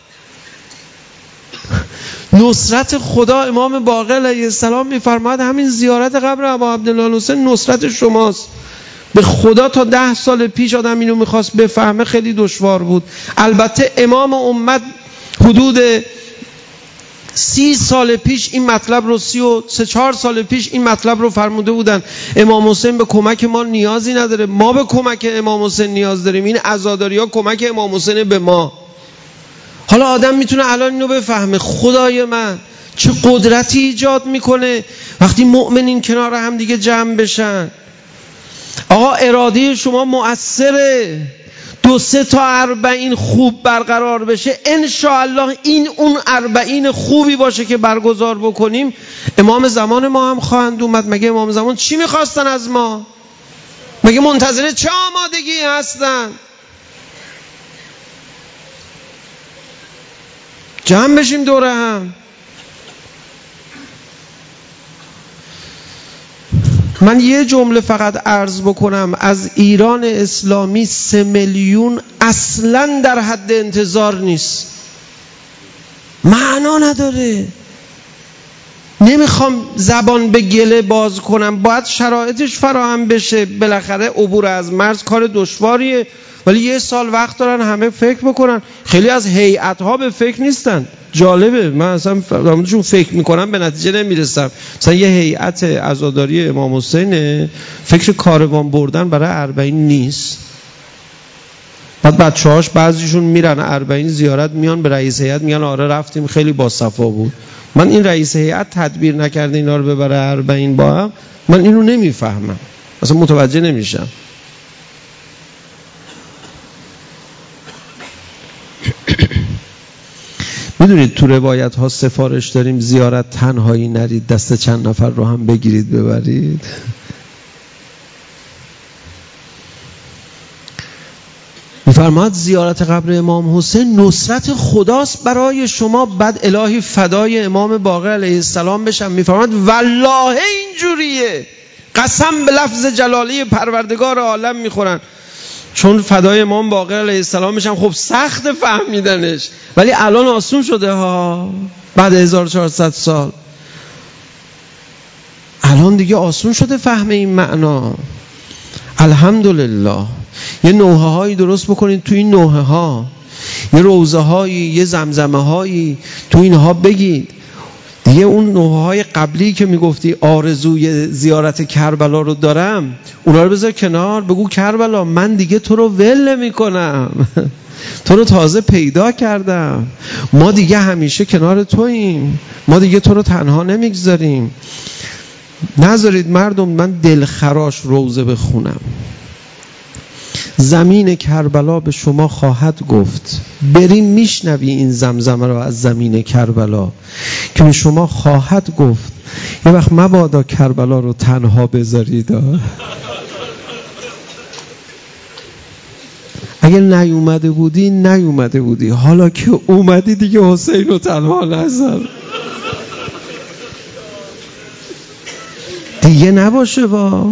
نصرت خدا. امام باقر علیه السلام میفرماید همین زیارت قبر ابا عبدالله الحسین نصرت شماست. به خدا تا 10 سال پیش آدم اینو میخواست بفهمه خیلی دشوار بود. البته امام امت حدود 30 سال پیش این مطلب رو 33-4 سال پیش این مطلب رو فرموده بودن. امام حسین به کمک ما نیازی نداره، ما به کمک امام حسین نیاز داریم. این عزاداری‌ها کمک امام حسین به ما. حالا آدم میتونه الان اینو بفهمه، خدای من چه قدرتی ایجاد میکنه وقتی مؤمنین کنار هم دیگه جمع بشن. آقا اراده شما مؤثره. 2-3 تا 40 خوب برقرار بشه، انشاءالله این اون 40 خوبی باشه که برگزار بکنیم. امام زمان ما هم خواهند اومد. مگه امام زمان چی میخواستن از ما؟ مگه منتظر چه آمادگی هستن؟ جمع بشیم دوره هم. من یه جمله فقط عرض بکنم، از ایران اسلامی 3 میلیون اصلاً در حد انتظار نیست، معنا نداره. نمیخوام زبان به گله باز کنم، باید شرایطش فراهم بشه. بالاخره عبور از مرز کار دشواریه، ولی 1 سال وقت دارن همه فکر بکنن. خیلی از هیئت‌ها به فکر نیستن. جالبه، من اصلا چون فکر میکنم به نتیجه نمیرسم. مثلا یه هیئت عزاداری امام حسین فکر کاروان بردن برای 40 نیست. بعد بچه‌هاش بعضیشون میرن 40 زیارت، میان به رئیس هیئت میگن آره رفتیم خیلی باصفا بود. من این رئیس هیئت تدبیر نکرده اینا رو ببره 40 با هم، من اینو نمیفهمم، اصلا متوجه نمیشم. میدونید تو روایت ها سفارش داریم زیارت تنهایی نرید، دست چند نفر رو هم بگیرید ببرید. میفرماد زیارت قبر امام حسین نصرت خداست برای شما. بعد الهی فدای امام باقر علیه السلام بشم، میفرماد والله اینجوریه، قسم به لفظ جلالی پروردگار عالم میخورن. چون فدای امام باقر علیه السلام بشم خب سخت فهمیدنش، ولی الان آسون شده ها. بعد 1400 سال الان دیگه آسون شده فهم این معنا. الحمدلله. یه نوحه هایی درست بکنید، تو این نوحه ها یه روضه هایی، یه زمزمه هایی تو اینها بگید دیگه. اون نوحه های قبلی که میگفتی آرزوی زیارت کربلا رو دارم، اونا رو بذار کنار، بگو کربلا من دیگه تو رو ول نمی کنم تو رو تازه پیدا کردم، ما دیگه همیشه کنار توییم، ما دیگه تو رو تنها نمیگذاریم. نذارید مردم من دلخراش روضه بخونم. زمین کربلا به شما خواهد گفت، بریم میشنوی این زمزمه رو از زمین کربلا که به شما خواهد گفت یه وقت مبادا کربلا رو تنها بذارید. اگر نیومده بودی، حالا که اومدی دیگه حسین رو تنها نذار دیگه نباشه.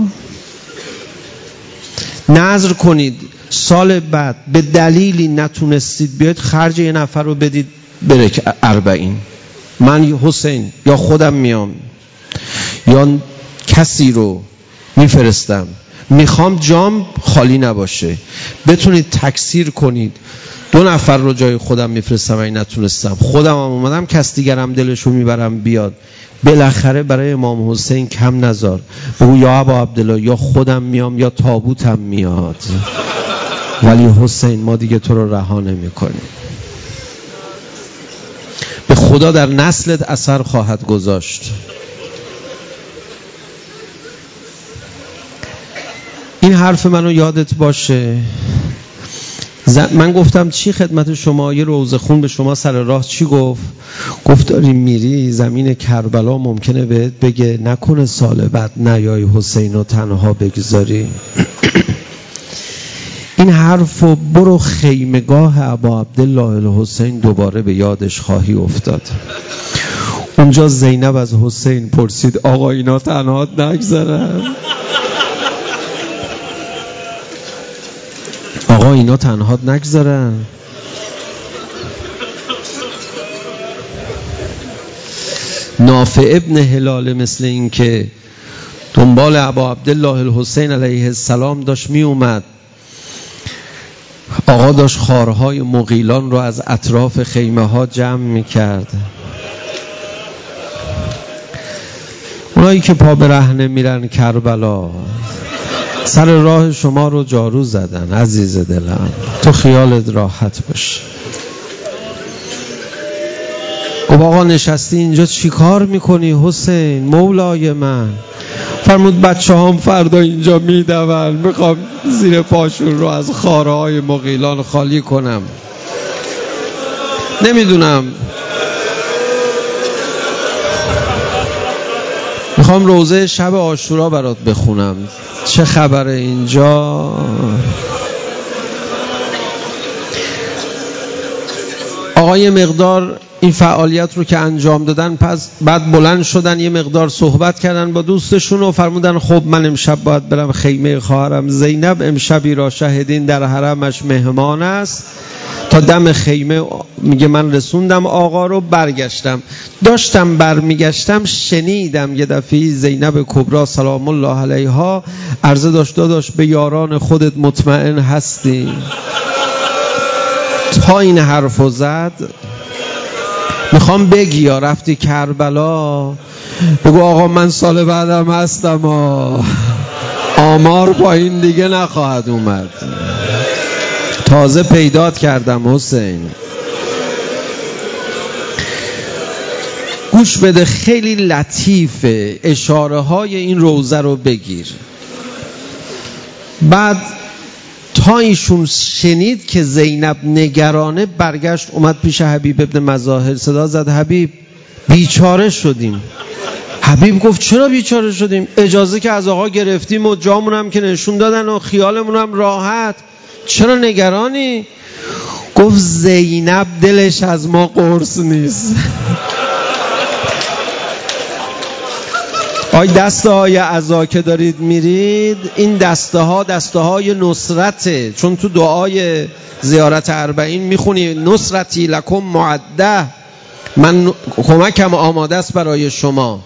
نذر کنید سال بعد به دلیلی نتونستید بیاید، خرج یه نفر رو بدید بره 40. من حسین یا خودم میام یا کسی رو میفرستم، میخوام جام خالی نباشه، بتونید تکثیر کنید. 2 نفر رو جای خودم میفرستم، اگه نتونستم خودم هم اومدم، کس دیگرم دلشو میبرم بیاد. بالاخره برای امام حسین کم نذار، بگو یا ابا عبدالله یا خودم میام یا تابوتم میاد، ولی حسین ما دیگه تو رو رها نمی‌کنیم. به خدا در نسلت اثر خواهد گذاشت. این حرف منو یادت باشه. من گفتم چی خدمت شما، یه روضه خون به شما سر راه چی گفت داری میری زمین کربلا ممکنه بهت بگه نکنه سال بعد نیای حسین رو تنها بگذاری. این حرفو برو خیمگاه ابا عبدالله الحسین دوباره به یادش خواهی افتاد. اونجا زینب از حسین پرسید آقا اینا تنها نگذارن؟ آقا اینا تنها نگذارن؟ نافع ابن هلال مثل این که دنبال ابا عبدالله الحسین علیه السلام داشت می اومد، آقا داشت خارهای مغیلان رو از اطراف خیمه ها جمع می کرد. اونایی که پا به رهنه میرن کربلا سر راه شما رو جارو زدن. عزیز دلم تو خیالت راحت باش. گفت آقا نشستی اینجا چی کار میکنی حسین مولای من؟ فرمود بچه هم فردا اینجا میدون، میخوام زیر پاشون رو از خارهای مغیلان خالی کنم. نمیدونم، میخوام روزه شب عاشورا برات بخونم. چه خبره اینجا؟ آقای مقدار این فعالیت رو که انجام دادن، پس بعد بلند شدن یه مقدار صحبت کردن با دوستشون و فرمودن خب من امشب باید برم خیمه خواهرم زینب، امشبی را شهدین در حرمش مهمان است. تا دم خیمه میگه من رسوندم آقا رو، برگشتم، داشتم برمیگشتم شنیدم یه دفعه زینب کبرا سلام الله علیها عرضه داشت به یاران خودت مطمئن هستی؟ تا این حرفو زد میخوام بگی یا رفتی کربلا بگو آقا من سال بعدم هستم، آمار پایین دیگه نخواهد اومد، تازه پیدات کردم حسین. گوش بده، خیلی لطیفه، اشاره های این روزه رو بگیر. بعد تا ایشون شنید که زینب نگرانه، برگشت اومد پیش حبیب ابن مظاهر، صدا زد حبیب بیچاره شدیم. حبیب گفت چرا بیچاره شدیم؟ اجازه که از آقا گرفتیم و جامونم که نشون دادن و خیالمونم راحت، چرا نگرانی؟ گفت زینب دلش از ما قرص نیست. آی دسته های عزا که دارید میرید، این دسته های نصرته، چون تو دعای زیارت اربعین میخونی نصرتی لکم معده، من کمکم آماده است برای شما.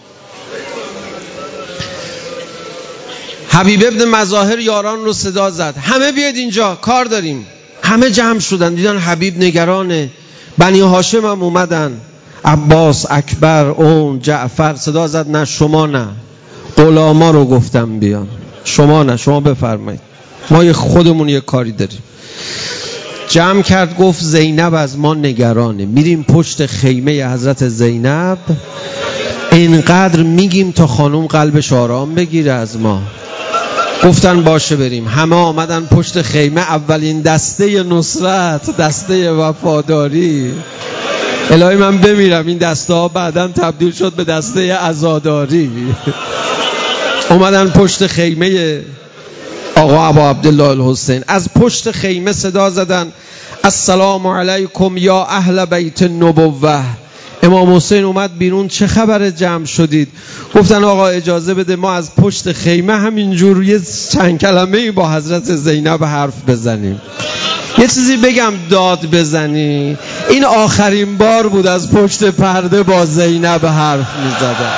حبیب ابن مظاهر یاران رو صدا زد همه بیاید اینجا کار داریم. همه جمع شدن، دیدن حبیب نگرانه. بنی هاشم هم اومدن، عباس، اکبر، اون جعفر. صدا زد نه شما نه، غلاما رو گفتم بیان، شما نه، شما بفرمایید، ما خودمون یه کاری داریم. جمع کرد، گفت زینب از ما نگرانه، میریم پشت خیمه حضرت زینب اینقدر میگیم تا خانم قلبش آرام بگیره از ما. گفتن باشه بریم. همه آمدن پشت خیمه. اولین دسته نصرت، دسته وفاداری. الهی من بمیرم این دسته ها بعداً تبدیل شد به دسته عزاداری. اومدن پشت خیمه آقا ابا عبدالله الحسین. از پشت خیمه صدا زدن السلام علیکم یا اهل بیت النبوه. امام حسین اومد بیرون، چه خبره جمع شدید؟ گفتن آقا اجازه بده ما از پشت خیمه همینجور یه چند کلمه‌ای با حضرت زینب حرف بزنیم. یه چیزی بگم داد بزنی. این آخرین بار بود از پشت پرده با زینب حرف میزدن.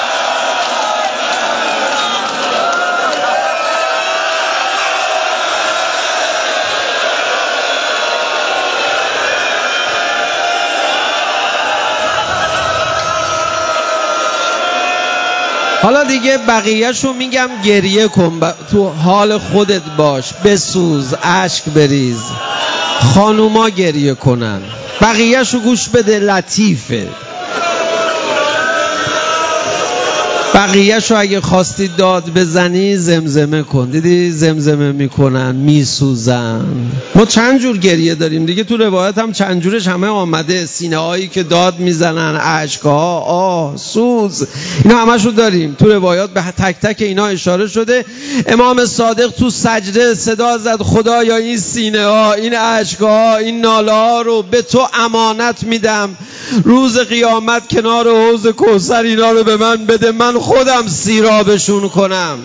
حالا دیگه بقیه‌شو میگم گریه کن، تو حال خودت باش، بسوز، اشک بریز، خانوما گریه کنن، بقیه‌شو گوش بده، لطیفه. بقیه‌شو اگه خواستی داد بزنی زمزمه کن. دیدی زمزمه میکنن، میسوزن. ما چند جور گریه داریم دیگه، تو روایت هم چند جورش همه آمده. سینه هایی که داد میزنن، اشک‌ها، آه، سوز، اینا همشو داریم تو روایات، به تک تک اینا اشاره شده. امام صادق تو سجده صدا زد خدایا این سینه ها، این اشک‌ها، این ناله ها رو به تو امانت میدم، روز قیامت کنار حوض کوثر اینا رو به من بده، من خودم سیرابشون کنم.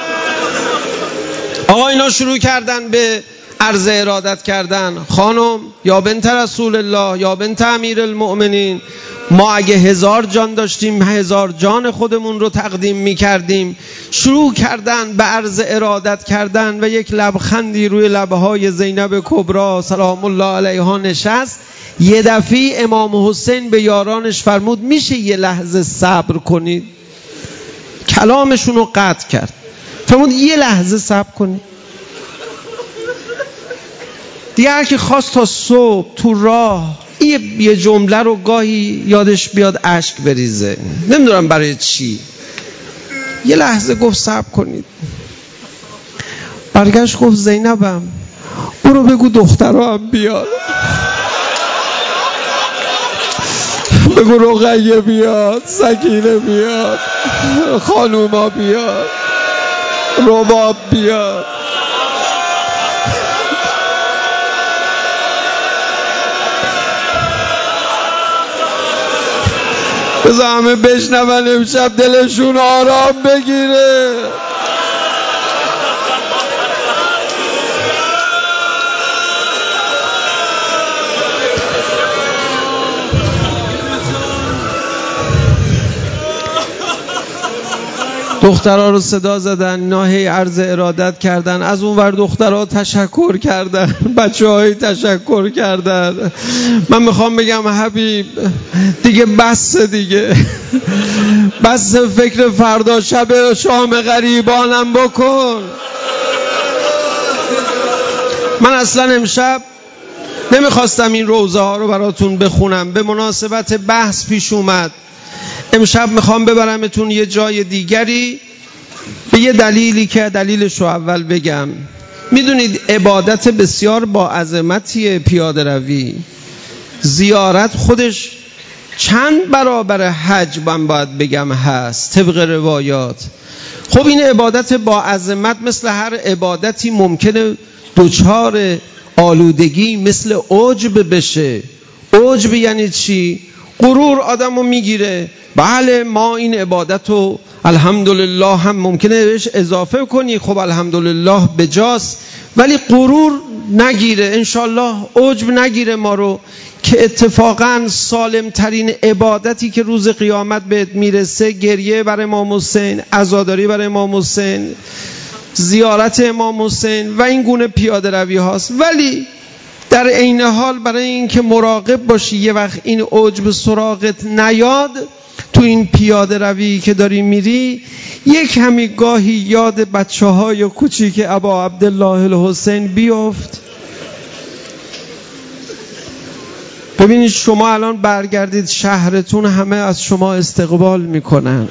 آقا اینا شروع کردن به عرض ارادت کردن. خانم یا بنت رسول الله یا بنت امیر المؤمنین، ما اگه 1000 جان داشتیم 1000 جان خودمون رو تقدیم می کردیم. شروع کردن به عرض ارادت کردن و یک لبخندی روی لبهای زینب کبرا سلام الله علیها نشست. یه دفعه امام حسین به یارانش فرمود میشه یه لحظه صبر کنید؟ کلامشون رو قطع کرد، فرمود یه لحظه صبر کنید. دیگه هر کی خواست تا صبح تو راه یه جمله رو گاهی یادش بیاد اشک بریزه، نمیدونم برای چی. یه لحظه گفت صبر کنید. برگشت گفت زینبم برو بگو دخترها هم بیاد، بگو رقیه بیاد، سکینه بیاد، خانوما بیاد، رباب بیاد. بذار همه بشنون امشب دلشون آرام بگیره. دخترها رو صدا زدن، ناهی عرض ارادت کردن، از اون ور دخترها تشکر کردن، بچه های تشکر کردن. من میخوام بگم حبیب دیگه بس، دیگه بس، فکر فردا شب شام غریبانم بکن. من اصلا امشب نمیخواستم این روزه ها رو براتون بخونم، به مناسبت بحث پیش اومد. امشب میخوام ببرمتون یه جای دیگری به یه دلیلی که دلیلش رو اول بگم. میدونید عبادت بسیار با عظمتیه پیاده روی. زیارت خودش چند برابر حج من باید بگم هست طبق روایات. خب این عبادت با عظمت مثل هر عبادتی ممکنه دوچار آلودگی مثل عجب بشه. عجب یعنی چی؟ غرور آدمو میگیره. بله ما این عبادت رو الحمدلله هم ممکنه بهش اضافه کنی، خب الحمدلله بجاست، ولی غرور نگیره، انشالله عجب نگیره ما رو، که اتفاقا سالم ترین عبادتی که روز قیامت بهت میرسه گریه بر امام حسین، عزاداری بر امام حسین، زیارت امام حسین و این گونه پیاده روی هاست. ولی در عین حال برای اینکه مراقب باشی یه وقت این عجب سراغت نیاد، تو این پیاده روی که داری میری یک همی گاهی یاد بچه های کوچیک ابا عبدالله الحسین بیفت. ببینید شما الان برگردید شهرتون، همه از شما استقبال میکنن.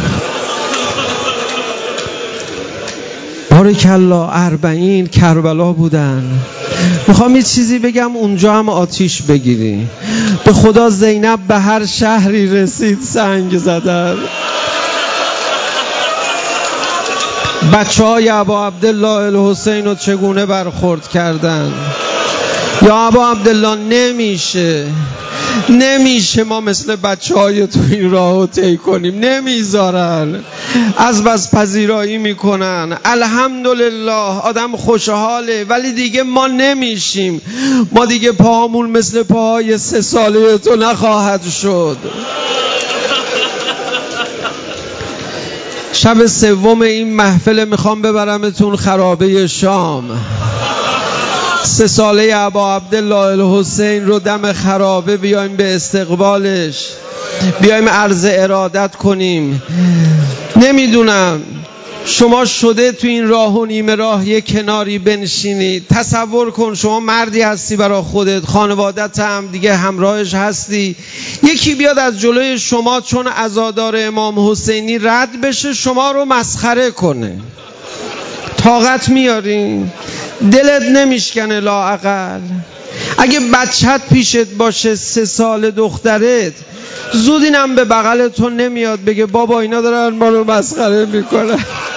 بارکالله. 40 کربلا بودن. میخوام یه چیزی بگم، اونجا هم آتیش بگیری. به خدا زینب به هر شهری رسید سنگ زدن. بچه های ابا عبدالله الحسین رو چگونه برخورد کردن. یا ابا عبدالله نمیشه ما مثل بچه های تو این راه رو طی کنیم، نمیذارن، از بس پذیرایی میکنن. الحمدلله آدم خوشحاله، ولی دیگه ما نمیشیم، ما دیگه پاهامون مثل پاهای 3 ساله تو نخواهد شد. شب سوم این محفل میخوام ببرمتون خرابه شام. 3 ساله ابا عبدالله الحسین رو دم خرابه بیایم به استقبالش، بیایم عرض ارادت کنیم. نمیدونم شما شده تو این راه و نیمه راه یک کناری بنشینید. تصور کن شما مردی هستی برای خودت، خانوادت هم دیگه همراهش هستی، یکی بیاد از جلوی شما چون عزادار امام حسینی رد بشه شما رو مسخره کنه. طاقت میارین؟ دلت نمیشکنه لااقل؟ اگه بچت پیشت باشه 3 سال دخترت، زود اینم به بغلتون نمیاد بگه بابا اینا دارن ما رو مسخره میکنن.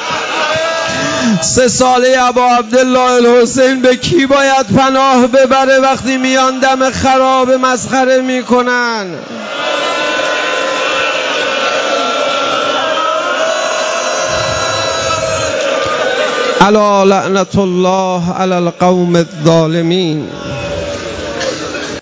3 ساله ابا عبدالله الحسین به کی باید پناه ببره وقتی میان دم خراب مسخره میکنن؟ الا لعنت الله علی القوم الظالمین.